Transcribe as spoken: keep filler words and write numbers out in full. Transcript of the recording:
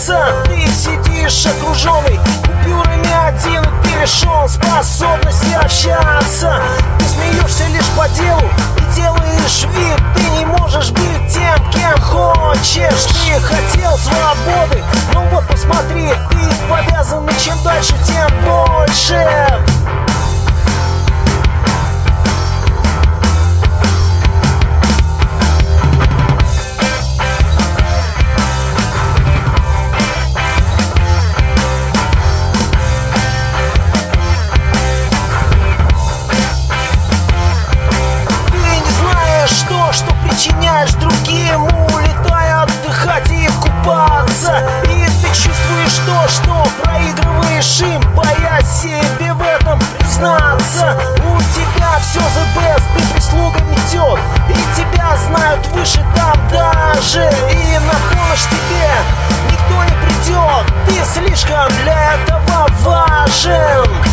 меняться. Ты сидишь окруженный купюрами, один и ты лишен способности общаться. Ты смеешься лишь по делу и делаешь вид, ты не можешь быть тем, кем хочешь. Ты хотел свободы, но вот посмотри, ты повязан, и чем дальше, тем больше. Что причиняешь другим, улетая отдыхать и купаться. И ты чувствуешь то, что проигрываешь им, боясь себе в этом признаться. У тебя все the best, ты прислуга метет, и тебя знают выше там даже. И на помощь тебе никто не придет, ты слишком для этого важен.